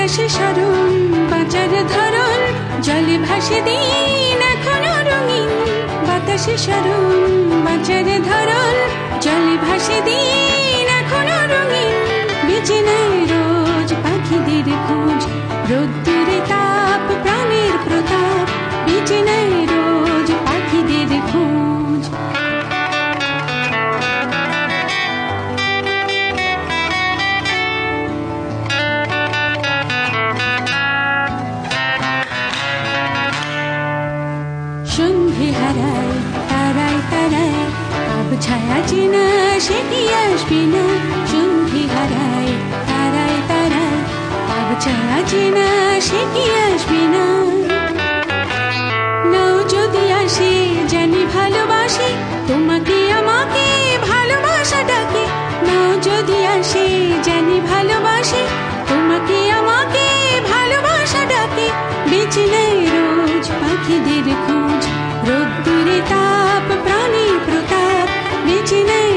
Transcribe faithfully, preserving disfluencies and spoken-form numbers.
বাতাসে স্মরণ বাঁচার ধরন জলে ভাসে দিন এখনো রঙিন বাতাসে স্মরণ বাঁচার ধরন জলে ভাসে দিন এখনো রঙিন বেঁচে নেয় রোজ পাখিদের খোঁজ রোদ্দুরে তাপ প্রাণের প্রতাপ বেঁচে নেয় রোজ পাখিদের খোঁজ সন্ধে হারায় তারায় তারায় আব ছায়া চেনা সে কি আসবে না সন্ধে হারায় তারায় তারায় আব ছায়া চেনা সে কি আসবে না নাও যদি আসে জানি ভালোবাসি তোমাকে আমাকে ভালোবাসা ডাকে নাও যদি আসে জানি ভালোবাসি তোমাকে আমাকে ভালোবাসা ডাকে বেঁচে নেয় রোজ পাখিদের খোঁজ রোদ্দুরে তাপ প্রাণের প্রতাপ বেঁচে নেয়